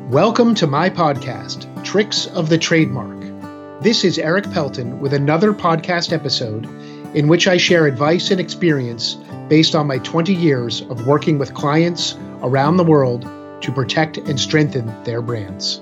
Welcome to my podcast, Tricks of the Trademark. This is Eric Pelton with another podcast episode in which I share advice and experience based on my 20 years of working with clients around the world to protect and strengthen their brands.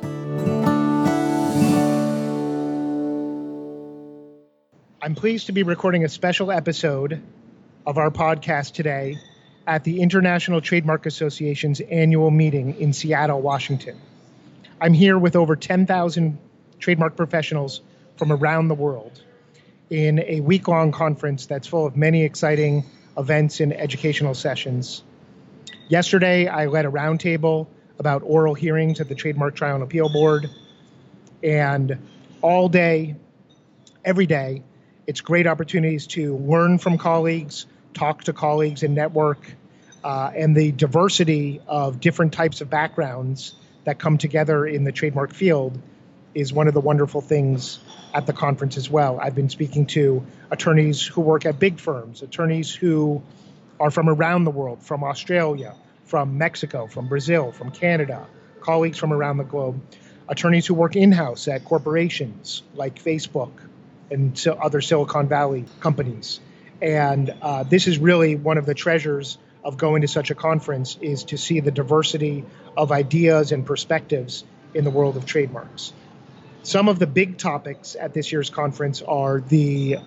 I'm pleased to be recording a special episode of our podcast today at the International Trademark Association's annual meeting in Seattle, Washington. I'm here with over 10,000 trademark professionals from around the world in a week-long conference that's full of many exciting events and educational sessions. Yesterday, I led a roundtable about oral hearings at the Trademark Trial and Appeal Board. And all day, every day, it's great opportunities to learn from colleagues, talk to colleagues and network, and the diversity of different types of backgrounds that come together in the trademark field is one of the wonderful things at the conference as well. I've been speaking to attorneys who work at big firms, attorneys who are from around the world, from Australia, from Mexico, from Brazil, from Canada, colleagues from around the globe, attorneys who work in-house at corporations like Facebook and other Silicon Valley companies. And this is really one of the treasures of going to such a conference, is to see the diversity of ideas and perspectives in the world of trademarks. Some of the big topics at this year's conference are the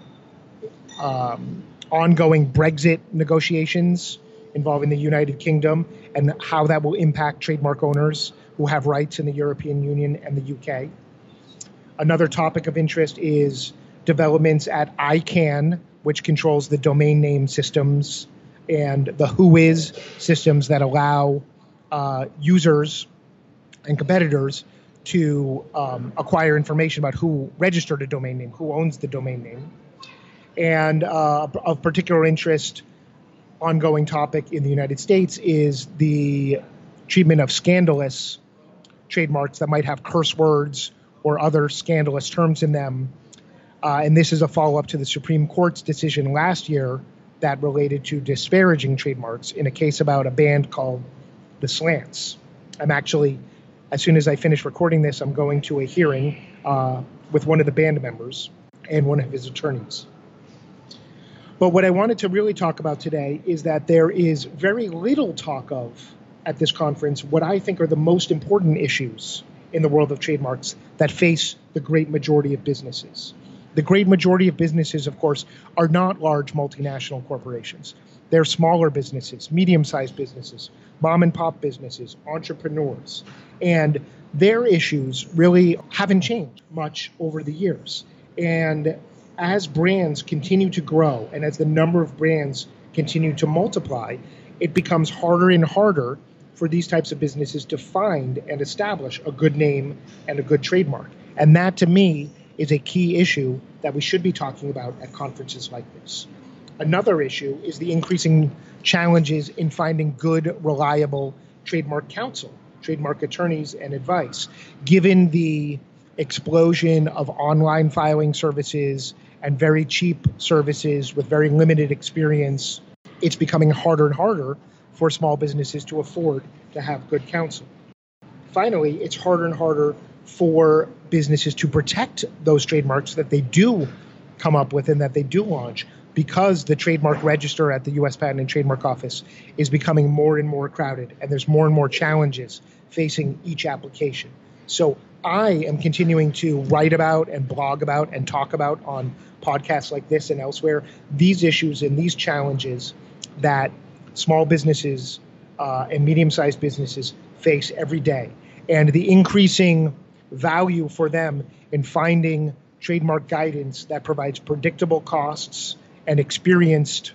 ongoing Brexit negotiations involving the United Kingdom and how that will impact trademark owners who have rights in the European Union and the UK. Another topic of interest is developments at ICANN, which controls the domain name systems and the Whois systems that allow users and competitors to acquire information about who registered a domain name, who owns the domain name. And of particular interest, ongoing topic in the United States is the treatment of scandalous trademarks that might have curse words or other scandalous terms in them. And this is a follow-up to the Supreme Court's decision last year that related to disparaging trademarks in a case about a band called The Slants. I'm actually, as soon as I finish recording this, I'm going to a hearing with one of the band members and one of his attorneys. But what I wanted to really talk about today is that there is very little talk of at this conference what I think are the most important issues in the world of trademarks that face the great majority of businesses. The great majority of businesses, of course, are not large multinational corporations. They're smaller businesses, medium-sized businesses, mom and pop businesses, entrepreneurs. And their issues really haven't changed much over the years. And as brands continue to grow and as the number of brands continue to multiply, it becomes harder and harder for these types of businesses to find and establish a good name and a good trademark. And that, to me, is a key issue that we should be talking about at conferences like this. Another issue is the increasing challenges in finding good, reliable trademark counsel, trademark attorneys and advice. Given the explosion of online filing services and very cheap services with very limited experience, it's becoming harder and harder for small businesses to afford to have good counsel. Finally, it's harder and harder for businesses to protect those trademarks that they do come up with and that they do launch, because the trademark register at the U.S. Patent and Trademark Office is becoming more and more crowded, and there's more and more challenges facing each application. So I am continuing to write about and blog about and talk about on podcasts like this and elsewhere these issues and these challenges that small businesses and medium-sized businesses face every day, and the increasing value for them in finding trademark guidance that provides predictable costs and experienced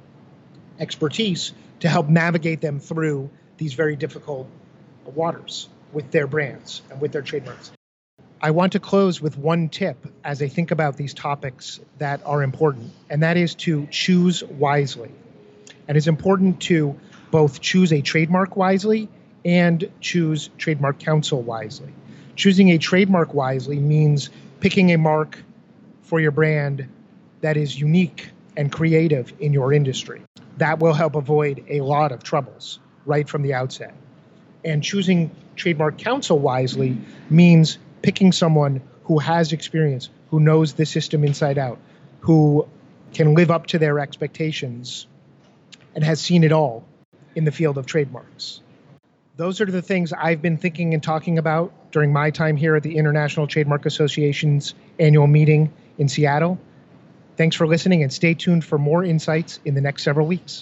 expertise to help navigate them through these very difficult waters with their brands and with their trademarks. I want to close with one tip as I think about these topics that are important, and that is to choose wisely. And it's important to both choose a trademark wisely and choose trademark counsel wisely. Choosing a trademark wisely means picking a mark for your brand that is unique and creative in your industry. That will help avoid a lot of troubles right from the outset. And choosing trademark counsel wisely means picking someone who has experience, who knows the system inside out, who can live up to their expectations and has seen it all in the field of trademarks. Those are the things I've been thinking and talking about during my time here at the International Trademark Association's annual meeting in Seattle. Thanks for listening, and stay tuned for more insights in the next several weeks.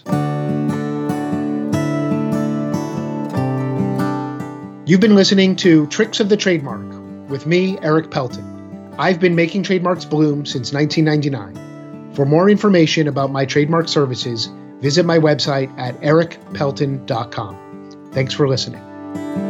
You've been listening to Tricks of the Trademark with me, Eric Pelton. I've been making trademarks bloom since 1999. For more information about my trademark services, visit my website at ericpelton.com. Thanks for listening.